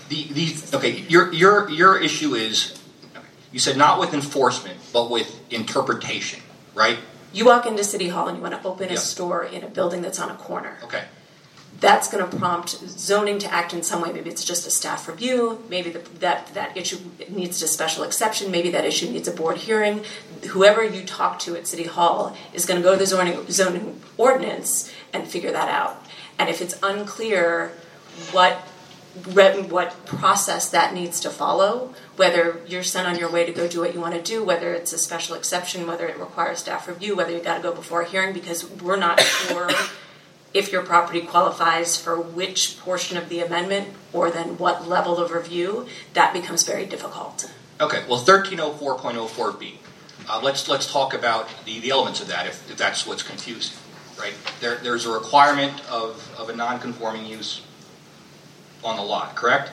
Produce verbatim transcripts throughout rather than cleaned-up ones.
The, the, okay, your, your, your issue is, you said not with enforcement, but with interpretation, right? You walk into City Hall and you want to open a Yeah. store in a building that's on a corner. Okay. That's going to prompt zoning to act in some way. Maybe it's just a staff review. Maybe the, that, that issue needs a special exception. Maybe that issue needs a board hearing. Whoever you talk to at City Hall is going to go to the zoning, zoning ordinance and figure that out. And if it's unclear what what process that needs to follow, whether you're sent on your way to go do what you want to do, whether it's a special exception, whether it requires staff review, whether you got to go before a hearing, because we're not sure if your property qualifies for which portion of the amendment or then what level of review, that becomes very difficult. Okay, well, thirteen oh four point oh four B. Uh, let's let's talk about the, the elements of that, if, if that's what's confusing, right? There, there's a requirement of, of a non-conforming use on the lot, correct?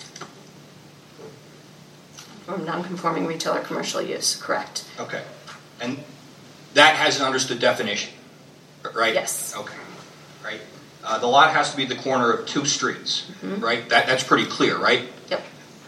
From non-conforming retail or commercial use, correct. Okay. And that has an understood definition, right? Yes. Okay. Right. Uh, the lot has to be the corner of two streets, mm-hmm. right? That that's pretty clear, right? Yep.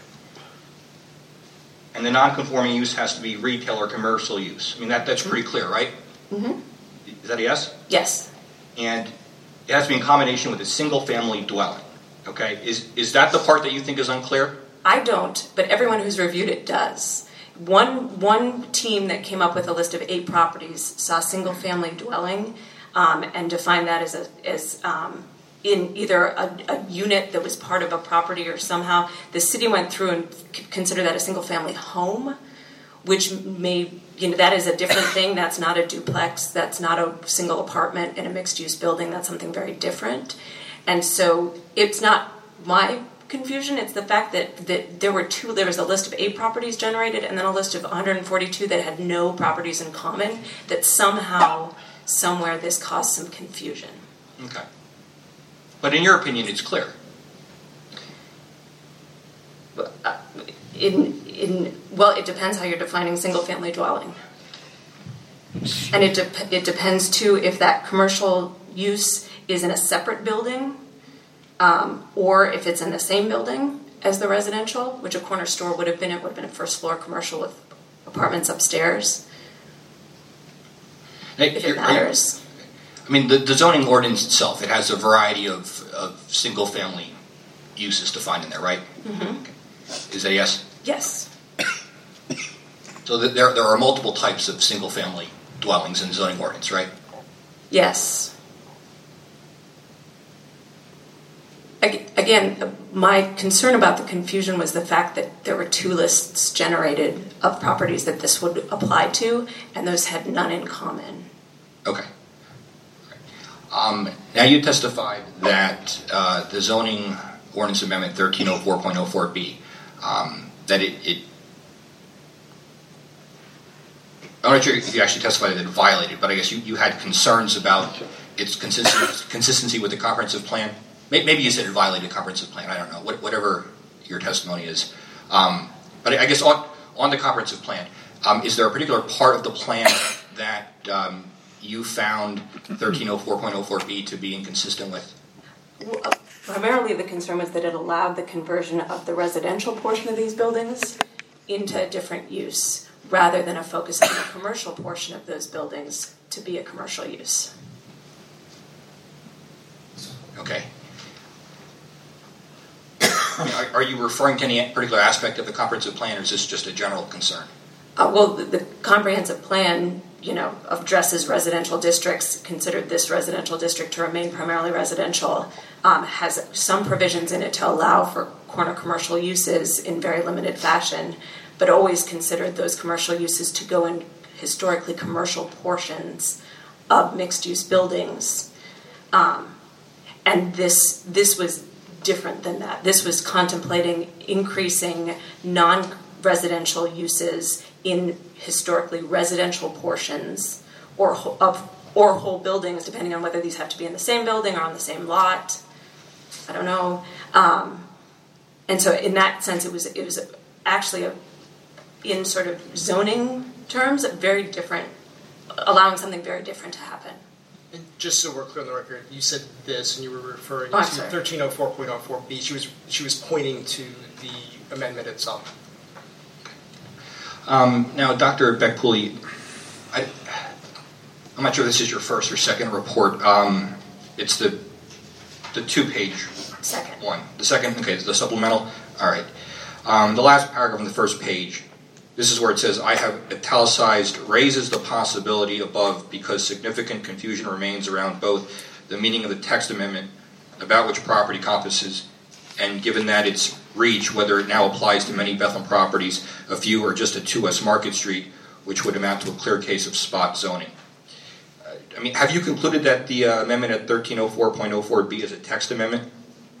And the non-conforming use has to be retail or commercial use. I mean, that that's mm-hmm. pretty clear, right? Mm-hmm. Is that a yes? Yes. And it has to be in combination with a single-family dwelling. Okay. Is is that the part that you think is unclear? I don't, but everyone who's reviewed it does. One one team that came up with a list of eight properties saw single-family dwelling um, and defined that as a as um, in either a, a unit that was part of a property or somehow the city went through and c- considered that a single-family home, which may you know that is a different thing. That's not a duplex. That's not a single apartment in a mixed-use building. That's something very different. And so it's not my confusion. It's the fact that, that there were two, there was a list of eight properties generated and then a list of one hundred forty-two that had no properties in common, that somehow, somewhere this caused some confusion. Okay. But in your opinion, it's clear. Uh, in, in, well, it depends how you're defining single-family dwelling. And it, de- it depends, too, if that commercial use is in a separate building, um, or if it's in the same building as the residential, which a corner store would have been. It would have been a first floor commercial with apartments upstairs. Hey, if it matters. I mean, the, the zoning ordinance itself, it has a variety of, of single-family uses defined in there, right? Mm-hmm. Okay. Is that a yes? Yes. So that there there are multiple types of single-family dwellings in zoning ordinance, right? Yes. Again, my concern about the confusion was the fact that there were two lists generated of properties that this would apply to, and those had none in common. Okay. Um, now you testified that uh, the zoning ordinance amendment thirteen oh four point oh four B, um, that it, it I'm not sure if you actually testified that it violated, but I guess you, you had concerns about its consistency, consistency with the comprehensive plan. Maybe you said it violated the comprehensive plan. I don't know. Whatever your testimony is. Um, but I guess on, on the comprehensive plan, um, is there a particular part of the plan that um, you found thirteen oh four point oh four B to be inconsistent with? Well, uh, primarily the concern was that it allowed the conversion of the residential portion of these buildings into a different use, rather than a focus on the commercial portion of those buildings to be a commercial use. Okay. Are, are you referring to any particular aspect of the comprehensive plan, or is this just a general concern? Uh, well, the, the comprehensive plan, you know, addresses residential districts, considered this residential district to remain primarily residential, um, has some provisions in it to allow for corner commercial uses in very limited fashion, but always considered those commercial uses to go in historically commercial portions of mixed-use buildings. Um, and this this was different than that. This was contemplating increasing non-residential uses in historically residential portions or of or whole buildings, depending on whether these have to be in the same building or on the same lot. I don't know. Um, and so in that sense, it was it was actually a in sort of zoning terms, very different, allowing something very different to happen. And just so we're clear on the record, you said this, and you were referring Oh, to sorry. thirteen oh four point oh four B. She was she was pointing to the amendment itself. Um, now, Doctor Beck-Pooley, I, I'm not sure if this is your first or second report. Um, it's the the two-page Second. one. The second, okay, the supplemental. All right. Um, the last paragraph on the first page. This is where it says, I have italicized, raises the possibility above because significant confusion remains around both the meaning of the text amendment about which property encompasses, and given that its reach, whether it now applies to many Bethlehem properties, a few, or just at two West Market Street, which would amount to a clear case of spot zoning. Uh, I mean, have you concluded that the uh, amendment at thirteen oh four point oh four B is a text amendment?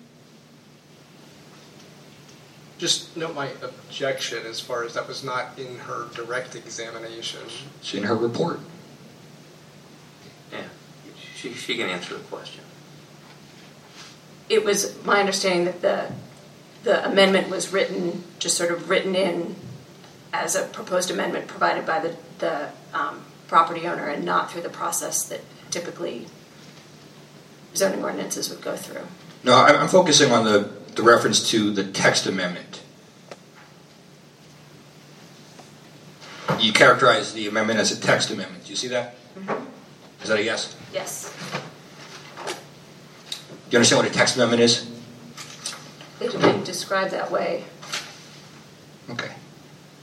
Just note my objection as far as that was not in her direct examination. It's in her report. Yeah, she, she can answer the question. It was my understanding that the the amendment was written, just sort of written in as a proposed amendment provided by the, the um, property owner and not through the process that typically zoning ordinances would go through. No, I'm I'm focusing on the, the reference to the text amendment. You characterize the amendment as a text amendment. Do you see that? Mm-hmm. Is that a yes? Yes. Do you understand what a text amendment is? It had been described that way